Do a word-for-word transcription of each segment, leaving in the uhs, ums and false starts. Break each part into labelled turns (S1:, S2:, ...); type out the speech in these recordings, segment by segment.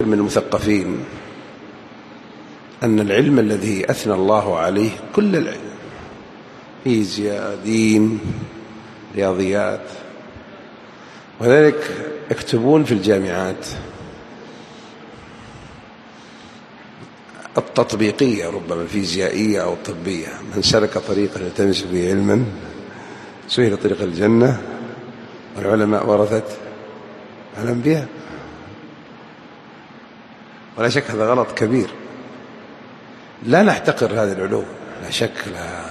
S1: من المثقفين أن العلم الذي أثنى الله عليه كل العلم، فيزياء، دين، رياضيات، وذلك يكتبون في الجامعات التطبيقية ربما الفيزيائية أو الطبية: من سلك طريقا يلتمس به علما سهل طريق الجنة والعلماء ورثة الأنبياء. ولا شك هذا غلط كبير. لا نحتقر هذه العلوم، لا شك لها,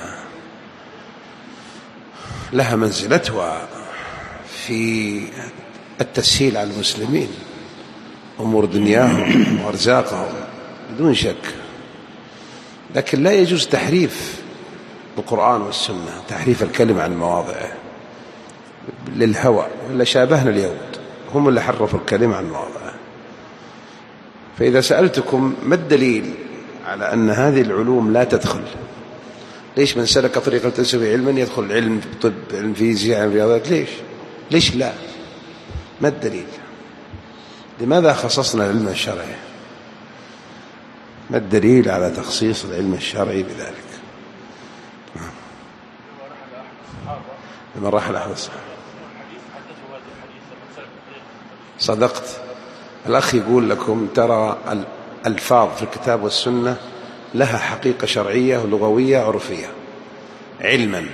S1: لها منزلتها في التسهيل على المسلمين أمور دنياهم وأرزاقهم بدون شك، لكن لا يجوز تحريف القرآن والسنة، تحريف الكلمة عن مواضعه للهوى، ولا شابهنا اليهود هم اللي حرفوا الكلمة عن مواضعه. فإذا سألتكم ما الدليل على أن هذه العلوم لا تدخل؟ ليش من سلك طريقا يلتمس به علما يدخل علم طب، علم فيزياء، علم رياضيات؟ ليش ليش لا؟ ما الدليل؟ لماذا خصصنا العلم الشرعي؟ ما الدليل على تخصيص العلم الشرعي بذلك؟ لما رحل أحد الصحابة. صدقت. الأخ يقول لكم ترى الألفاظ في الكتاب والسنة لها حقيقة شرعية ولغوية عرفية. علما،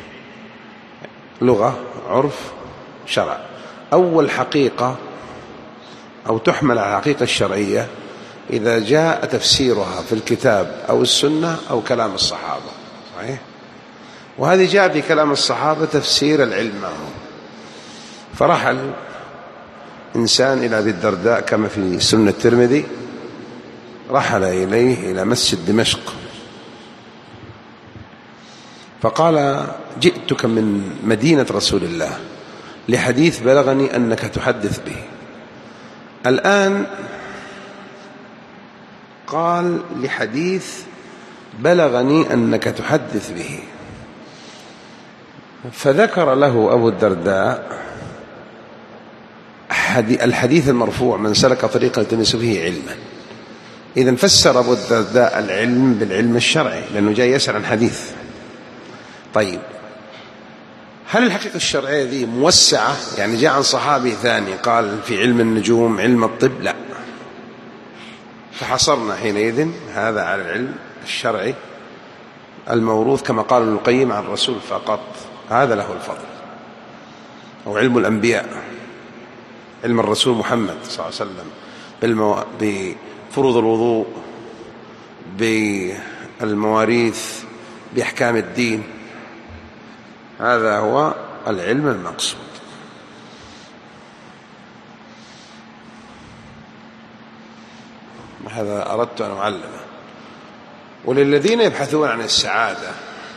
S1: لغة، عرف، شرع. أول حقيقة أو تحمل على الحقيقة الشرعية إذا جاء تفسيرها في الكتاب أو السنة أو كلام الصحابة، صحيح؟ وهذه جاء في كلام الصحابة تفسير العلم معهم. فرحل إنسان إلى أبي الدرداء كما في سنة الترمذي، رحل إليه إلى مسجد دمشق فقال: جئتك من مدينة رسول الله لحديث بلغني أنك تحدث به. الآن قال: لحديث بلغني أنك تحدث به. فذكر له أبو الدرداء الحديث المرفوع: من سلك طريقا يلتمس به علما. إذن فسر أبو الدرداء العلم بالعلم الشرعي لأنه جاي يسأل عن حديث. طيب، هل الحقيقة الشرعية ذي موسعة؟ يعني جاء عن صحابي ثاني قال في علم النجوم، علم الطب؟ لا. فحصرنا حينئذ هذا على العلم الشرعي الموروث كما قال ابن القيم عن الرسول فقط، هذا له الفضل. أو علم الأنبياء، علم الرسول محمد صلى الله عليه وسلم بالمو... بفروض الوضوء، بالمواريث، بأحكام الدين، هذا هو العلم المقصود. هذا أردت أن أعلمه. وللذين يبحثون عن السعادة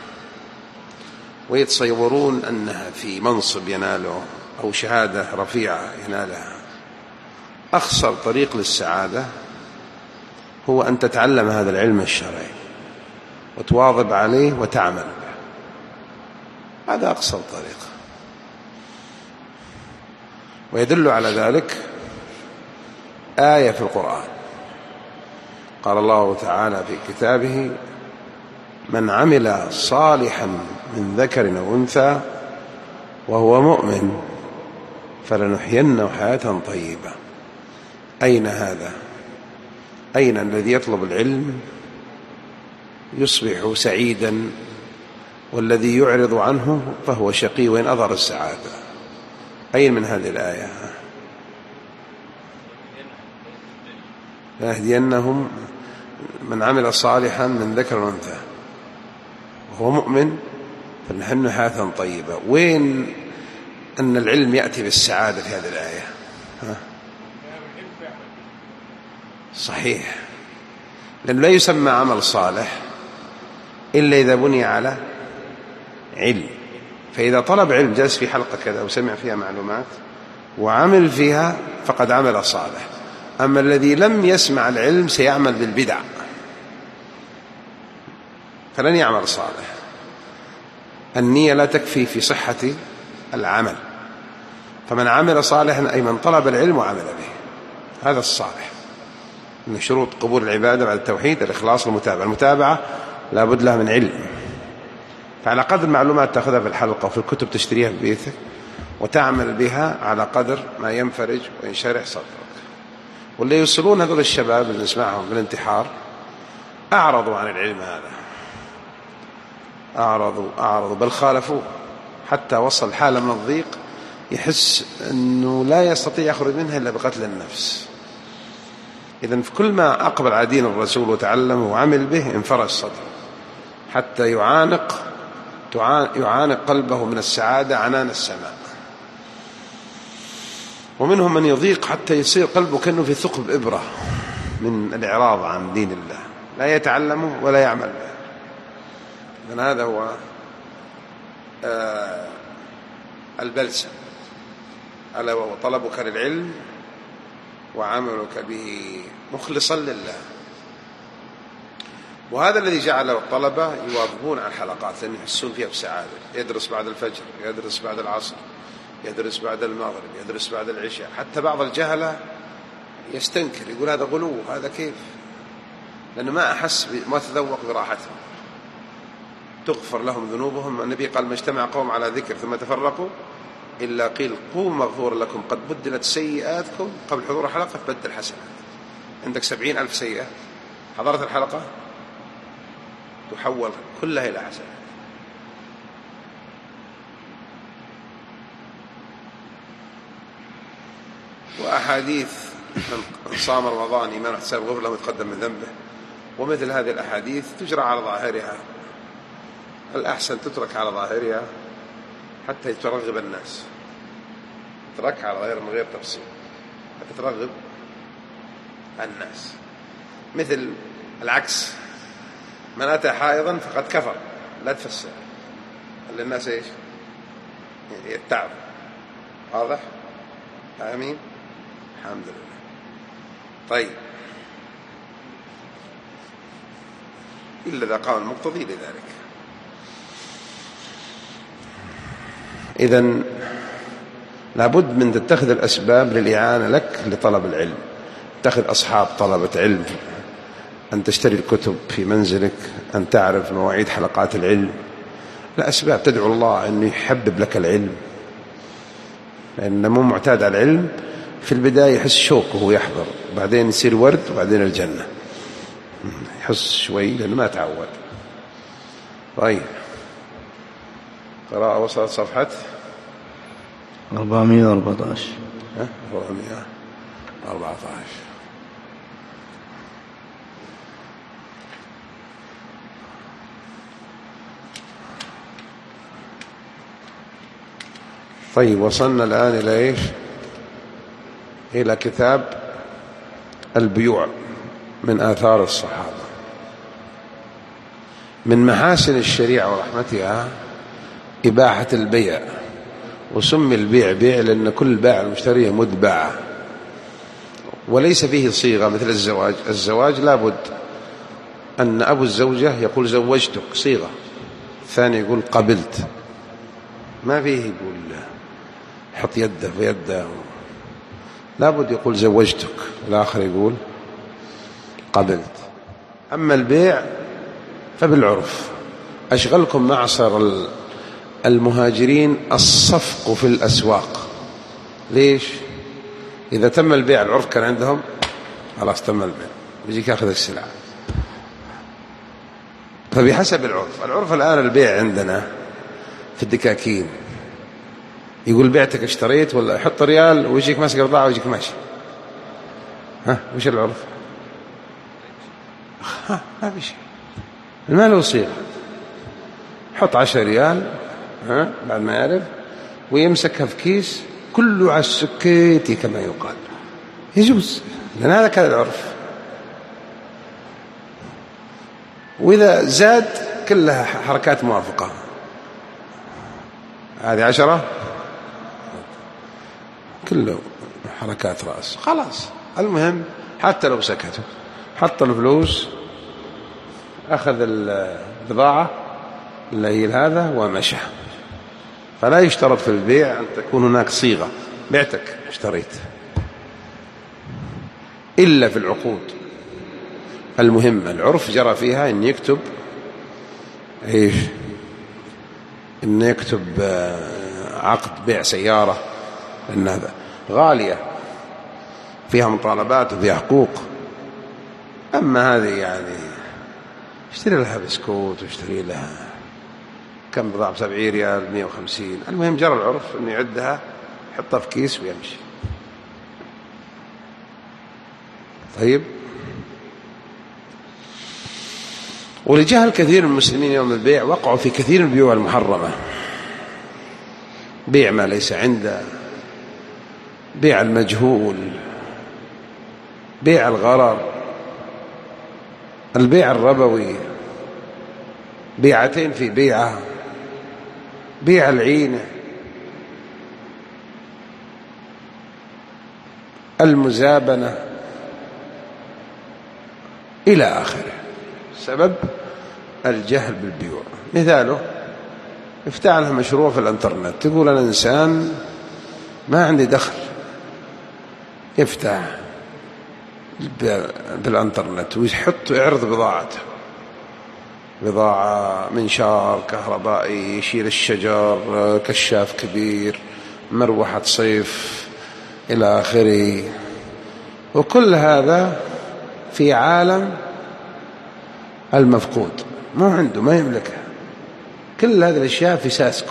S1: ويتصورون أنها في منصب يناله أو شهادة رفيعة ينالها، أخسر طريق للسعادة هو أن تتعلم هذا العلم الشرعي وتواظب عليه وتعمل به. هذا أقصر طريق. ويدل على ذلك آية في القرآن، قال الله تعالى في كتابه: من عمل صالحا من ذكر أو أنثى وهو مؤمن فلنحيينه حياة طيبة. أين هذا؟ أين الذي يطلب العلم يصبح سعيدا، والذي يعرض عنه فهو شقي وإن أظهر السعادة؟ أين من هذه الآية؟ لنهدينهم من عمل صالحا من ذكر وأنثى وهو مؤمن فلنحيينه حياة طيبة. وين أن العلم يأتي بالسعادة في هذه الآية؟ ها؟ صحيح، لأنه لا يسمى عمل صالح إلا إذا بني على علم. فإذا طلب علم، جلس في حلقة كذا وسمع فيها معلومات وعمل فيها فقد عمل صالح. أما الذي لم يسمع العلم سيعمل بالبدع فلن يعمل صالح. النية لا تكفي في صحة العمل. فمن عمل صالحا أي من طلب العلم وعمل به، هذا الصالح. من شروط قبول العبادة بعد التوحيد الإخلاص والمتابعة. المتابعة لابد لها من علم، فعلى قدر المعلومات تأخذها في الحلقة وفي الكتب تشتريها في بيتك وتعمل بها على قدر ما ينفرج وينشرح صدرك. واللي يوصلون هذول الشباب اللي نسمعهم بالانتحار أعرضوا عن العلم هذا، أعرضوا أعرضوا بل خالفوه، حتى وصل حالة من الضيق يحس أنه لا يستطيع يخرج منها إلا بقتل النفس. إذن في كل ما أقبل على دين الرسول وتعلم وعمل به انفرج صدره حتى يعانق يعانق قلبه من السعادة عنان السماء. ومنهم من يضيق حتى يصير قلبه كأنه في ثقب إبرة من الإعراض عن دين الله، لا يتعلمه ولا يعمل به. إذن هذا هو آه البلسم، ألا وهو طلبك للعلم وعملك به مخلصا لله. وهذا الذي جعل الطلبة يواظبون على الحلقات لأن يحسون فيها بسعادة. يدرس بعد الفجر، يدرس بعد العصر، يدرس بعد المغرب، يدرس بعد العشاء. حتى بعض الجهلة يستنكر يقول هذا غلو، هذا كيف؟ لأنه ما أحس ما تذوق براحتهم. تغفر لهم ذنوبهم. النبي قال ما اجتمع قوم على ذكر ثم تفرقوا إلا قيل قوم مغفور لكم قد بدلت سيئاتكم قبل حضور الحلقة تبدل حسنات. عندك سبعين ألف سيئة، حضرت الحلقة تحول كلها إلى حسنات. وأحاديث من صام رمضان إيمان واحتساب غفر له ما تقدم من ذنبه، ومثل هذه الأحاديث تجرى على ظاهرها. الأحسن تترك على ظاهرها حتى ترغب الناس، ترك على غير من غير تفصيل حتى ترغب الناس. مثل العكس، من أتى حائضا فقد كفر، لا تفسر للناس إيش يتعب. واضح؟ آمين. الحمد لله. طيب، إلا إذا قام المقتضي لذلك. إذن لابد من تتخذ الأسباب للإعانة لك لطلب العلم. تتخذ أصحاب طلبة علم، أن تشتري الكتب في منزلك، أن تعرف مواعيد حلقات العلم. الأسباب تدعو الله أن يحبب لك العلم، لأنه مو معتاد على العلم في البداية يحس شوق وهو يحضر، بعدين يصير ورد وبعدين الجنة، يحس شوي لأنه ما تعود. طيب، قراءة وصلت صفحة
S2: أربعمائة وأربعة عشر.
S1: ها أربعمائة وأربعة عشر. طيب، وصلنا الآن إلى إيش؟ إلى كتاب البيوع من آثار الصحابة. من محاسن الشريعة ورحمتها إباحة البيع، وسمي البيع بيع لأن كل بائع المشتري مدبعة، وليس فيه صيغة مثل الزواج. الزواج لابد أن أبو الزوجة يقول زوجتك صيغة، الثاني يقول قبلت، ما فيه يقول حط يده في يده، لابد يقول زوجتك، والآخر يقول قبلت. أما البيع فبالعرف. أشغلكم معصر المهاجرين الصفق في الأسواق. ليش؟ إذا تم البيع العرف كان عندهم خلاص تم البيع، يجيك ياخذ السلعة. فبحسب العرف. العرف الآن البيع عندنا في الدكاكين يقول بعتك اشتريت، ولا يحط ريال ويجيك ماسك بضاعة ويجيك ماشي. ها وش العرف؟ ها ما في شيء، المال وصيغة. حط عشر ريال ها بعد ما يعرف ويمسكها في كيس كله على السكيتي كما يقال، يجوز، لأن هذا كان العرف. وإذا زاد كلها حركات موافقة، هذه عشرة كله حركات رأس، خلاص. المهم حتى لو سكتوا، حط الفلوس، أخذ البضاعة الليل هذا ومشى. فلا يشترط في البيع أن تكون هناك صيغة بعتك اشتريت، إلا في العقود المهم العرف جرى فيها أن يكتب إيش أن يكتب عقد بيع سيارة لأنها غالية فيها مطالبات وفيها حقوق. أما هذه يعني اشتري لها بسكوت واشتري لها كم بضاعة بسبعين ريال مئة وخمسين. المهم جرى العرف أنه يعدها يحطها في كيس ويمشي. طيب، ولجهل كثير من المسلمين يوم البيع وقعوا في كثير من البيوع المحرمة، بيع ما ليس عنده، بيع المجهول، بيع الغرر، البيع الربوي، بيعتين في بيعة، بيع العينة، المزابنة إلى آخره. سبب الجهل بالبيوع. مثاله افتح لها مشروع في الانترنت، تقول أنا إنسان ما عندي دخل، يفتح بالانترنت ويحط يعرض بضاعته، بضاعة منشار كهربائي، يشيل الشجر، كشاف كبير، مروحة صيف إلى آخره. وكل هذا في عالم المفقود، ما عنده، ما يملكها. كل هذه الأشياء في ساسكو،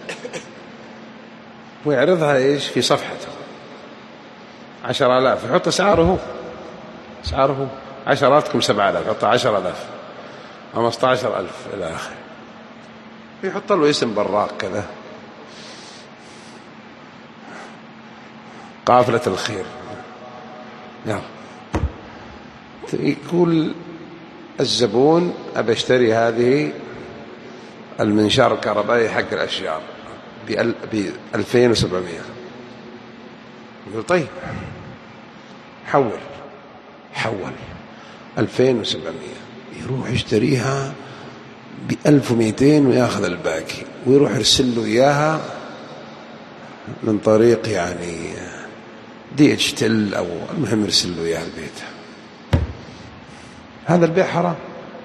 S1: ويعرضها إيش في صفحته عشر آلاف، يحط أسعاره أسعاره عشراتكم سبعة آلاف، يحط عشر آلاف خمسة عشر ألف إلى آخره. يحط له اسم براق كذا، قافلة الخير، يلا يقول الزبون أبى اشتري هذه المنشار الكهربائي حق الأشجار بألفين وسبعمائة. يقول طيب حول حول ألفين وسبعمائة، يروح يشتريها بألف ومئتين ويأخذ الباقي، ويروح يرسل له إياها من طريق يعني دي اتش تل أو المهم يرسل له إياها البيت. هذا البيع حرام.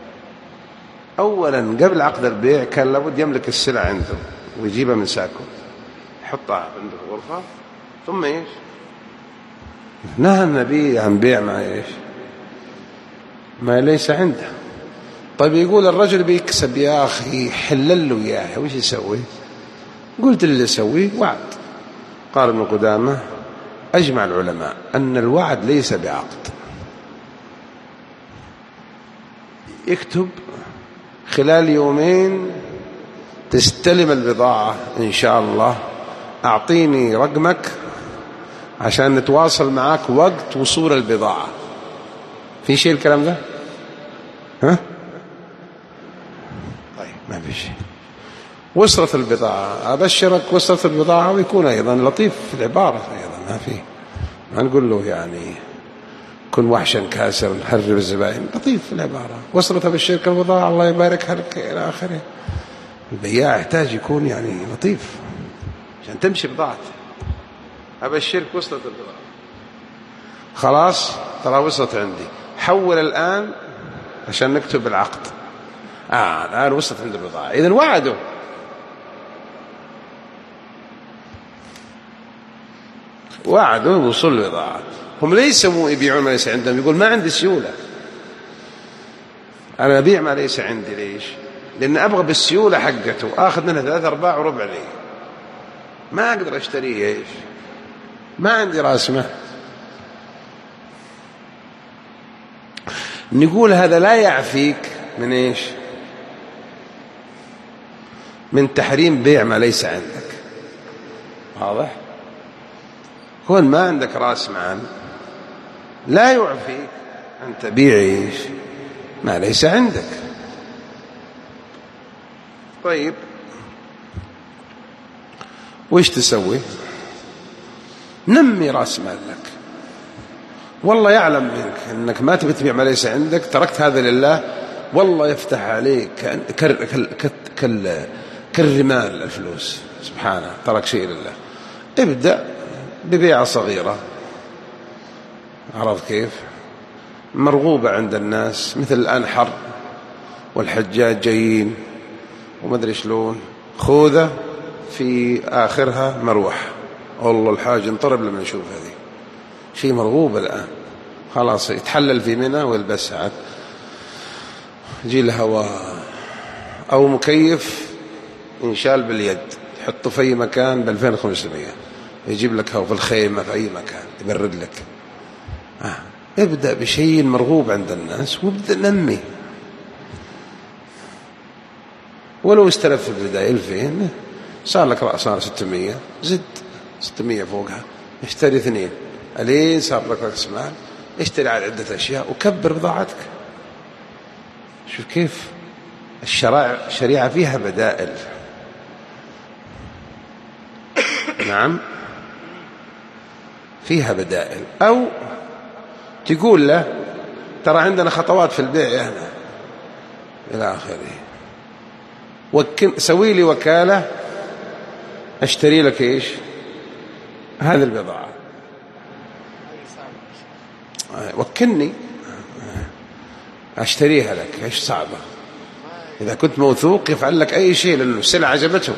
S1: أولا قبل عقد البيع كان لابد يملك السلع عنده ويجيبها من ساكو، يحطها عنده في غرفة، ثم إيش نهى النبي عن بيع ما إيش ما ليس عنده. طيب يقول الرجل بيكسب يا أخي، حلل له إياه، وش يسوي؟ قلت اللي يسوي وعد. قال ابن قدامة أجمع العلماء أن الوعد ليس بعقد. اكتب خلال يومين تستلم البضاعة إن شاء الله، أعطيني رقمك عشان نتواصل معك وقت وصول البضاعة. في شيء الكلام ده؟ ها؟ طيب ما في شيء. وصلت البضاعة، أبشرك وصلت البضاعة، ويكون أيضا لطيف في العبارة أيضا، ما في ما نقول له يعني كن وحشا كاسر نحرر الزبائن، لطيف في العبارة. وصلت بالشركة البضاعة الله يبارك لك إلى آخره. البياع يحتاج يكون يعني لطيف عشان تمشي بضاعته. أبشرك وصلت البضاعة، خلاص ترى وصلت عندي، حول الآن عشان نكتب العقد. آه الآن وصلت عند البضاعة. إذن وعدوا، وعدوا وصول البضاعة. هم ليس مو يبيعون ما ليس عندهم، يقول ما عندي سيولة، أنا أبيع ما ليس عندي. ليش؟ لأن أبغى بالسيولة حقته آخذ منها ثلاثة أرباع وربع لي، ما أقدر أشتريه. إيش؟ ما عندي رأس مال. نقول هذا لا يعفيك من إيش؟ من تحريم بيع ما ليس عندك. واضح؟ كون ما عندك رأس مال لا يعفيك أن تبيع إيش؟ ما ليس عندك. طيب وإيش تسوي؟ نمي رأس مالك. والله يعلم منك أنك ما تبي تبيع ما ليس عندك، تركت هذا لله، والله يفتح عليك كالرمال الفلوس، سبحانه ترك شيء لله. ابدأ ببيعة صغيرة، عرفت كيف؟ مرغوبة عند الناس، مثل الآن حر والحجاج جايين وما أدري شلون، خوذة في آخرها مروح، والله الحاج انطرب لما نشوف هذه، شيء مرغوب الآن. خلاص يتحلل في منى ويلبسها عاد، يجي له هواء. أو مكيف ينشال باليد، يحطه في أي مكان ب ألفين وخمسمائة، يجيب لك هواء في الخيمة في أي مكان يبرد لك. آه. ابدأ بشيء مرغوب عند الناس وابدأ نمي. ولو استلف في البداية ألفين، صار لك رأس صار ستمائة، زد ستمائة فوقها، اشتري اثنين، ألين صار لك رأس مال، اشتري على عدة أشياء وكبر بضاعتك. شوف كيف الشرائع، الشريعة فيها بدائل. نعم فيها بدائل. أو تقول له ترى عندنا خطوات في البيع هنا إلى آخره، وكن سوي لي وكالة أشتري لك إيش هذه البضاعة، وكلني أشتريها لك. إيش صعبة؟ إذا كنت موثوق يفعل لك أي شيء، لأنه السلعة عجبته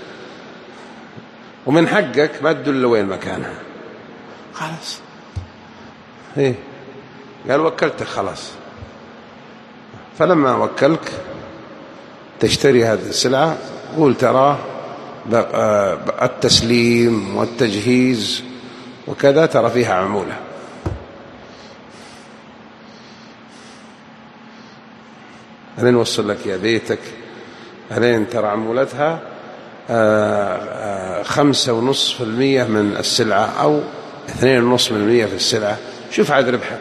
S1: ومن حقك ما تدل وين مكانها. خلاص إيه قال وكلتك خلاص. فلما وكلك تشتري هذه السلعة قول ترى التسليم والتجهيز وكذا ترى فيها عمولة، هلين وصل لك يا بيتك، هلين ترى عمولتها خمسة ونصف في المية من السلعة أو اثنين ونصف من المية في السلعة، شوف عاد ربحك.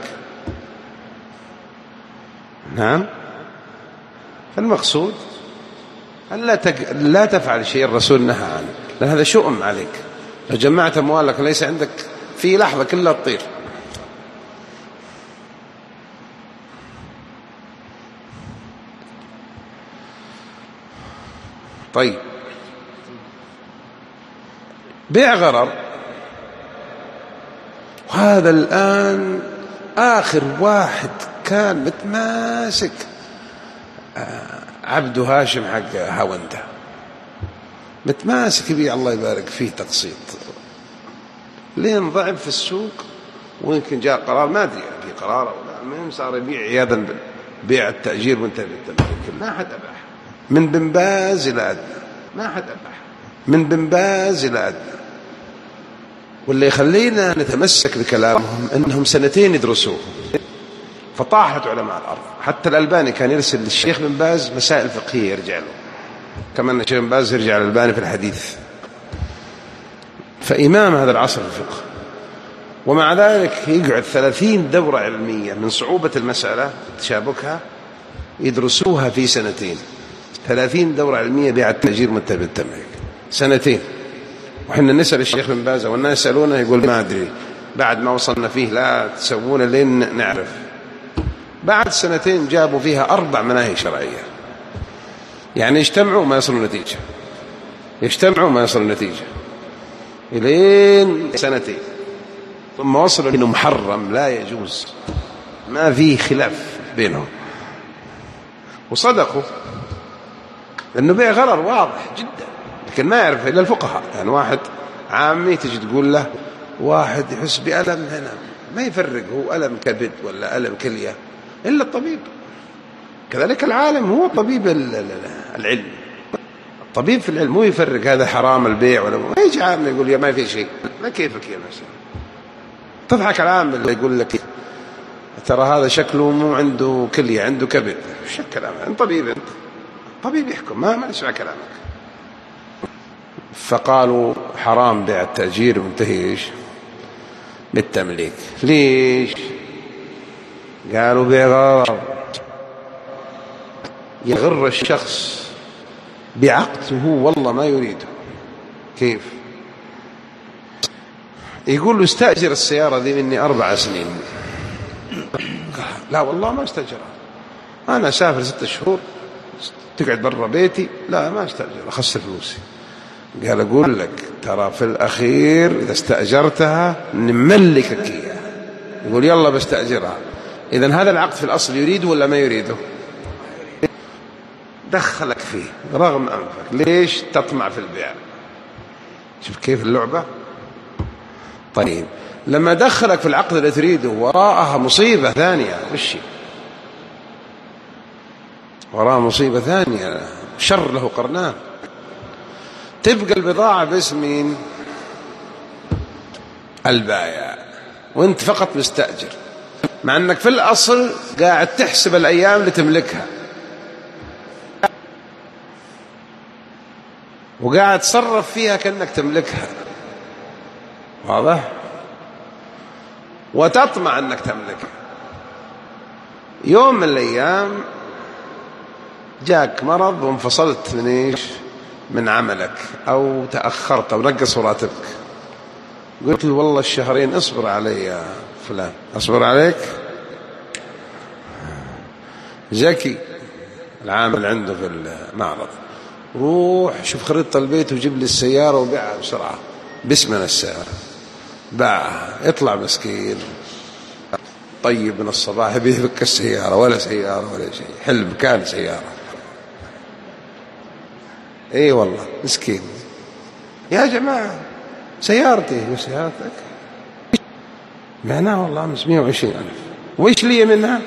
S1: نعم. فالمقصود أن لا, تج... لا تفعل شيء الرسول نهى عنه، لأن هذا شؤم عليك. لو جمعت أموالك ليس عندك في لحظة كلها تطير. طيب بيع غرر، وهذا الآن آخر واحد كان متماسك عبد هاشم حق هاونده، متماسك يبيع الله يبارك فيه تقسيط، لين ضعف في السوق، ويمكن جاء قرار ما أدري في قرار أو لا، المهم صار يبيع عياذا بيع التأجير وانتهى بالتمليك. ما حد أباح من بن باز إلى أدنى، ما حد أباح من بن باز إلى أدنى. واللي يخلينا نتمسك بكلامهم أنهم سنتين يدرسوه، فطاحت علماء الأرض. حتى الألباني كان يرسل للشيخ بن باز مسائل فقهية يرجع له، كما أن الشيخ بن باز يرجع للألباني في الحديث. فإمام هذا العصر الفقه، ومع ذلك يقعد ثلاثين دورة علمية من صعوبة المسألة تشابكها يدرسوها في سنتين. ثلاثين دورة علمية بيع التأجير متى بالتمليك سنتين. وحنا نسأل الشيخ بن باز والناس يسألونه يقول ما أدري، بعد ما وصلنا فيه لا تسوون لين نعرف. بعد سنتين جابوا فيها أربع مناهج شرعية، يعني يجتمعوا ما يصلوا نتيجة، يجتمعوا ما يصلوا نتيجة إلين سنتين، ثم وصلوا إنه محرم لا يجوز، ما فيه خلاف بينهم. وصدقوا، لأنه بيع غرر واضح جدا، لكن ما يعرف إلا الفقهاء. يعني واحد عامي تجي تقول له، واحد يحس بألم هنا ما يفرق هو ألم كبد ولا ألم كلية إلا الطبيب. كذلك العالم هو طبيب العلم، الطبيب في العلم مو يفرق هذا حرام البيع ولا ما. يجي عامي يقول يا ما في شيء، ما كيفك يا مثلا تضحك العام اللي يقول لك ترى هذا شكله مو عنده كلية عنده كبد. وش الكلام؟ انت طبيب، انت طبيب يحكم، ما ما نسمع كلامك. فقالوا حرام بيع التأجير وانتهي ايش بالتمليك. ليش؟ قالوا بيع غرر، يغر الشخص بعقده والله ما يريده. كيف؟ يقول له استأجر السيارة ذي مني أربع سنين. لا والله ما استأجرها، أنا أسافر ستة شهور تقعد برا بيتي، لا ما استأجر أخسر فلوسي. قال أقول لك ترى في الأخير إذا استأجرتها نملكك إياها. يقول يلا بستأجرها، إذن هذا العقد في الأصل يريده ولا ما يريده؟ دخلك فيه رغم أنفك. ليش؟ تطمع في البيع. شوف كيف اللعبة. طيب لما دخلك في العقد اللي تريده وراءها مصيبة ثانية، وش وراءها مصيبة ثانية، شر له قرنان، تبقى البضاعة باسم مين؟ البائع، وانت فقط مستأجر، مع انك في الأصل قاعد تحسب الأيام اللي تملكها وقاعد تصرف فيها كأنك تملكها، واضح؟ وتطمع أنك تملكها. يوم من الأيام جاك مرض وانفصلت من إيش؟ من عملك، أو تأخرت أو نقص راتبك، قلت له والله الشهرين اصبر علي يا فلان. أصبر عليك؟ زكي العامل عنده في المعرض، روح شوف خريطة البيت وجيب لي السيارة وبيعها بسرعة باسمنا السيارة. باعها، يطلع مسكين طيب من الصباح بيفك السيارة، ولا سيارة ولا شيء، حلم كان سيارة. اي والله مسكين. يا جماعة سيارتي وسيارتك معناها والله مئة وعشرين ألف، وإيش لي منها؟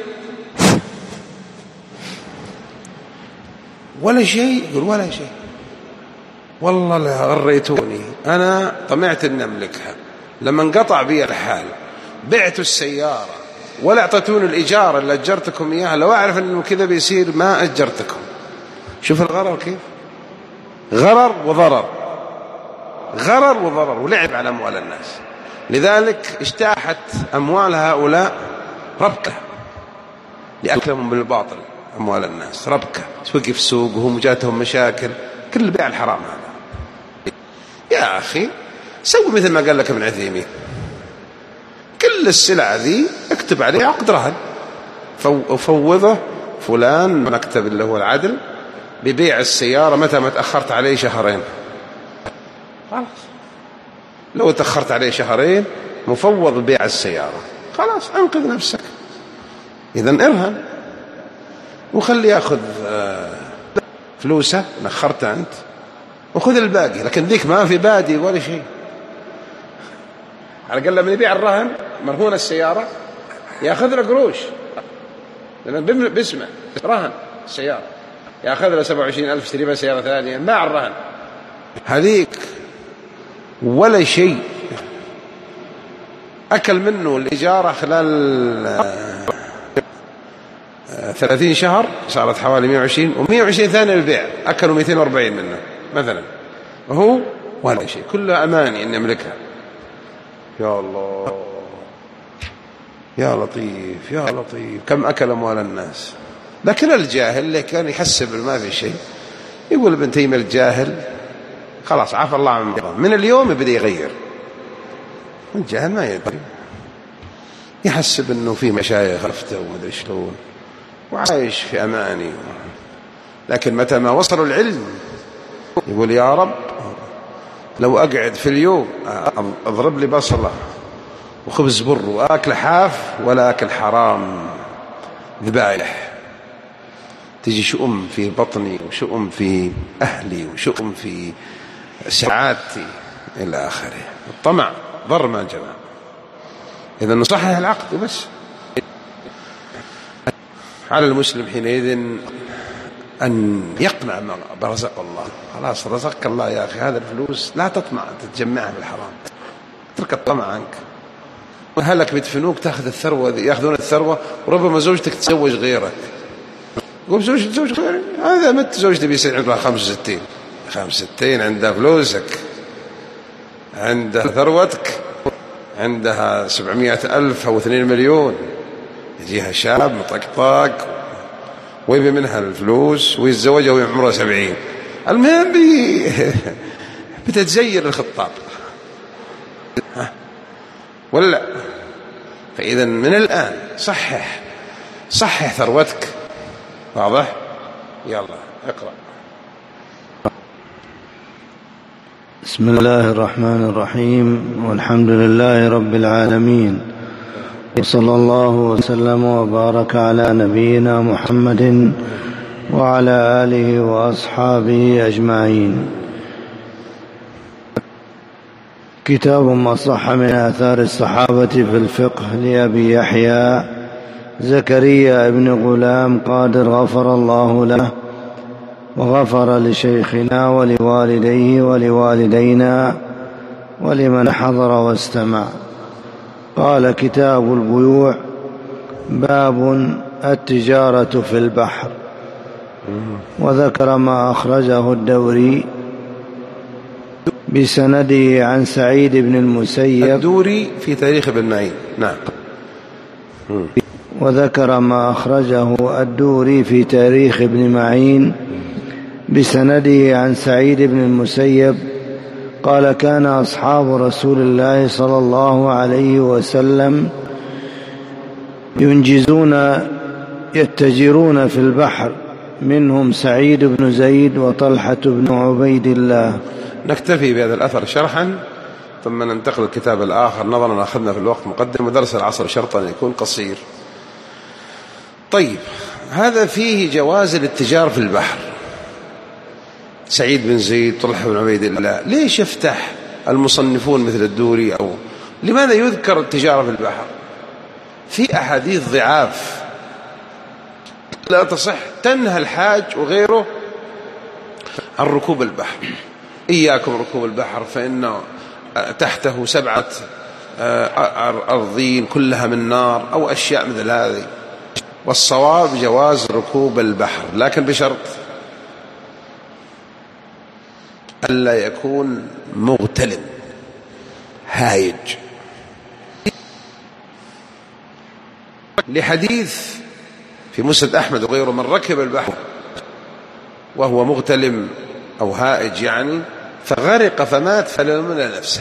S1: ولا شيء. يقول ولا شيء، والله لا غريتوني، أنا طمعت أن أملكها، لما انقطع بي الحال بعت السيارة ولا أعطيتوني الإجارة اللي أجرتكم إياها، لو أعرف أنه كذا بيصير ما أجرتكم. شوف الغرر كيف، غرر وضرر، غرر وضرر، ولعب على أموال الناس. لذلك اجتاحت أموال هؤلاء ربكة لأكلهم بالباطل، أموال الناس ربكة، توقف سوق وهم جاتهم مشاكل، كل بيع الحرام هذا. يا أخي سوي مثل ما قال لك ابن عثيمين، كل السلع ذي اكتب عليه عقد رهن، وفوضه فلان مكتب اللي هو العدل ببيع السيارة متى ما تأخرت عليه شهرين. خلاص لو تأخرت عليه شهرين مفوض بيع السيارة، خلاص أنقذ نفسك. إذن ارهن وخلي يأخذ فلوسه، نخرت أنت وخذ الباقي، لكن ذيك ما في بادي ولا شيء. على الأقل من يبيع الرهن مرهون السيارة يأخذ له قروش، لأن باسمه رهن السيارة، يأخذ له سبعة وعشرين ألف اشتري بها سيارة ثانية، باع الرهن. هذيك ولا شيء، أكل منه الإجارة خلال ثلاثين شهر صارت حوالي مئة وعشرين، ومئة وعشرين ثانية البيع أكلوا مئتين وأربعين منه مثلا، وهو ولا شيء، كله أماني إن يملكها. يا الله يا لطيف يا لطيف، كم أكل أموال الناس. لكن الجاهل اللي كان يحسب ما في شيء، يقول ابن تيمية الجاهل خلاص عفى الله عن مضى، من اليوم يبدأ يغير. الجاهل ما يدري، يحسب انه في مشايخ رفته وما ادري شلون وعايش في اماني، لكن متى ما وصلوا العلم يقول يا رب لو اقعد في اليوم اضرب لي بصله وخبز بر واكل حاف ولا اكل حرام ذبايح، تجي شؤم في بطني وشؤم في اهلي وشؤم في سعادتي الى اخره. الطمع ضر ما جمع. إذا نصحح العقد بس. على المسلم حينئذ أن يقنع برزق الله. خلاص رزقك الله يا أخي، هذا الفلوس لا تطمع تتجمعها بالحرام، اترك الطمع عنك. وهلك بيدفنوك تأخذ الثروة، يأخذون الثروة، وربما زوجتك تزوج غيرك. قوم زوجتك تزوج غيرك، هذا مت زوجتي بيصير عندها خمسة وستين خمسة وستين، عندها فلوسك، عندها ثروتك، عندها سبعمائة ألف أو اثنين مليون، يجيها شاب مطقطق ويبي منها الفلوس ويتزوجها وهي عمرها سبعين. المهم بي بتتزير الخطاب ولا. فإذا من الآن صحح صحح ثروتك، واضح؟ يلا اقرأ.
S2: بسم الله الرحمن الرحيم، والحمد لله رب العالمين، وصلى الله وسلم وبارك على نبينا محمد وعلى آله وأصحابه أجمعين. كتاب ما صح من آثار الصحابة في الفقه لأبي يحيى زكريا بن غلام قادر غفر الله له وغفر لشيخنا ولوالديه ولوالدينا ولمن حضر واستمع. قال: كتاب البيوع. باب التجارة في البحر. وذكر ما أخرجه الدوري بسنده عن سعيد بن المسيب.
S1: الدوري في تاريخ ابن معين. نعم.
S2: وذكر ما أخرجه الدوري في تاريخ ابن معين بسنده عن سعيد بن المسيب قال: كان أصحاب رسول الله صلى الله عليه وسلم ينجزون يتجرون في البحر، منهم سعيد بن زيد وطلحة بن عبيد الله.
S1: نكتفي بهذا الأثر شرحا ثم ننتقل الكتاب الآخر نظرا أخذنا في الوقت مقدم ودرس العصر شرطا أن يكون قصير. طيب، هذا فيه جواز الاتجار في البحر. سعيد بن زيد طلحة بن عبيد الله. ليش يفتح المصنفون مثل الدوري أو لماذا يذكر التجارة في البحر؟ في أحاديث ضعاف لا تصح تنهى الحاج وغيره عن ركوب البحر. إياكم ركوب البحر فإنه تحته سبعة أرضين كلها من نار أو أشياء مثل هذه. والصواب جواز ركوب البحر، لكن بشرط ألا يكون مغتلم هايج، لحديث في مسند أحمد وغيره: من ركب البحر وهو مغتلم أو هائج يعني فغرق فمات فليلومن نفسه.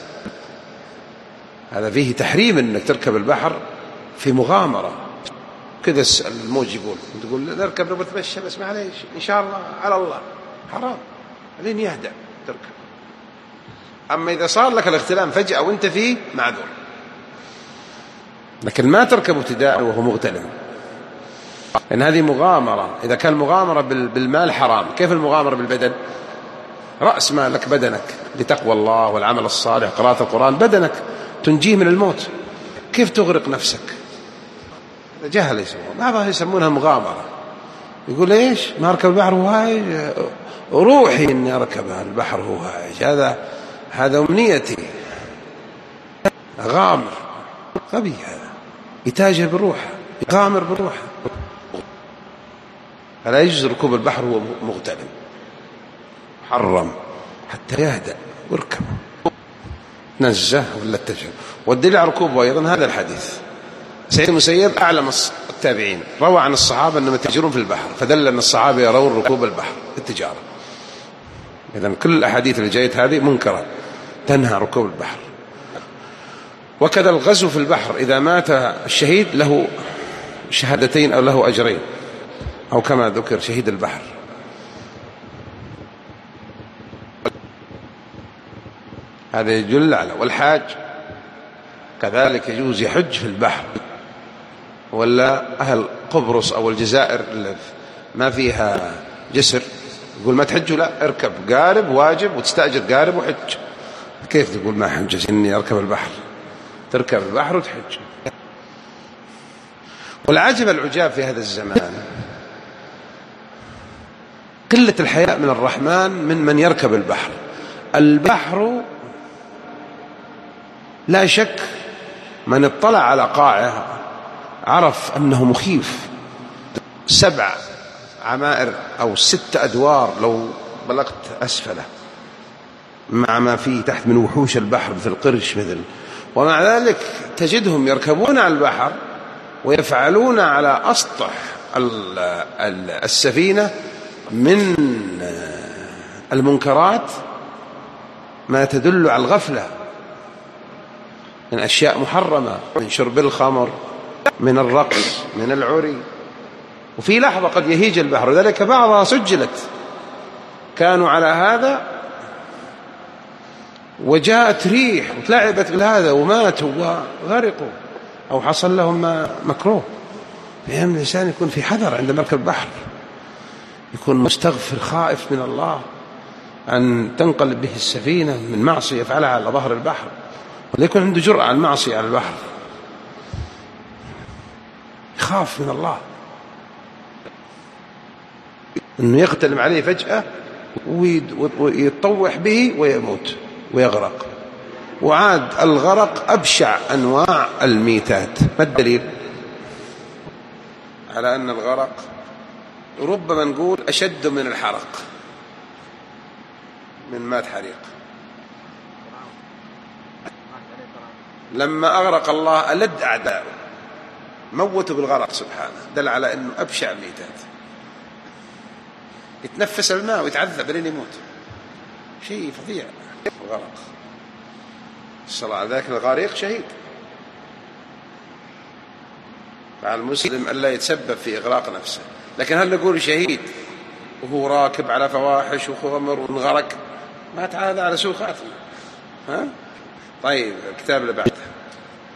S1: هذا فيه تحريم أنك تركب البحر في مغامرة كذا. الموج يقول تقول نركب نتمشى بس معليش إن شاء الله على الله، حرام لين يهدأ تركب. أما إذا صار لك الاغتلام فجأة وانت فيه معذور، لكن ما تركب ابتداء وهو مغتلم، لأن هذه مغامرة. إذا كان مغامرة بالمال حرام، كيف المغامرة بالبدن؟ رأس مالك بدنك لتقوى الله والعمل الصالح قراءة القرآن، بدنك تنجيه من الموت. كيف تغرق نفسك؟ جهل يسمونه، بعضها يسمونها مغامرة. يقول إيش ما أركب البحر هو هايج، روحي إني أركب البحر هو هايج، هذا هذا أمنيتي. غامر غبي، هذا يتاجر بروحه، يغامر بروحه. فلا يجوز ركوب البحر هو مغتلم، حرم حتى يهدأ واركب نزه ولا التجر. والدليل على ركوبه أيضا هذا الحديث. سعيد المسيب أعلم التابعين روى عن الصحابة أنهم يتجرون في البحر، فدل أن الصحابة يرون ركوب البحر التجارة. إذن كل الأحاديث اللي جاءت هذه منكرة تنهى ركوب البحر. وكذا الغزو في البحر، إذا مات الشهيد له شهادتين أو له أجرين، أو كما ذكر شهيد البحر. هذا يدل على. والحاج كذلك يجوز يحج في البحر. ولا أهل قبرص أو الجزائر اللي ما فيها جسر يقول ما تحجوا، لا اركب قارب واجب وتستأجر قارب وحج. كيف تقول ما حجز إني أركب البحر؟ تركب البحر وتحج. والعجب العجاب في هذا الزمان قلة الحياء من الرحمن من من يركب البحر. البحر لا شك من اطلع على قاعه عرف أنه مخيف. سبع عمائر أو ست أدوار لو بلغت أسفله، مع ما فيه تحت من وحوش البحر مثل القرش مثل. ومع ذلك تجدهم يركبون على البحر ويفعلون على أسطح السفينة من المنكرات ما تدل على الغفلة، من أشياء محرمة، من شرب الخمر، من الرقص، من العري. وفي لحظة قد يهيج البحر، وذلك بعضها سجلت كانوا على هذا وجاءت ريح وتلعبت بالهذا وماتوا وغرقوا. أو حصل لهم ما مكروه. فهم الإنسان يكون في حذر عند مركب البحر، يكون مستغفر خائف من الله أن تنقلب به السفينة من معصية يفعلها على ظهر البحر، ولا يكون عنده جرأة على المعصية على البحر، يخاف من الله أنه يغتلم عليه فجأة ويطوح به ويموت ويغرق. وعاد الغرق أبشع أنواع الميتات. ما الدليل على أن الغرق ربما نقول أشد من الحرق، من مات حريق؟ لما أغرق الله ألد أعداءه موتوا بالغرق سبحانه، دل على أنه أبشع الميتات. يتنفس الماء ويتعذب لين يموت، شيء فظيع الغرق. الصلاة على ذلك الغريق شهيد. فعلى المسلم ألا يتسبب في إغراق نفسه. لكن هل نقول شهيد وهو راكب على فواحش وخمر وانغرق؟ مات هذا على سوء خاتمة. ها؟ طيب الكتاب اللي بعد.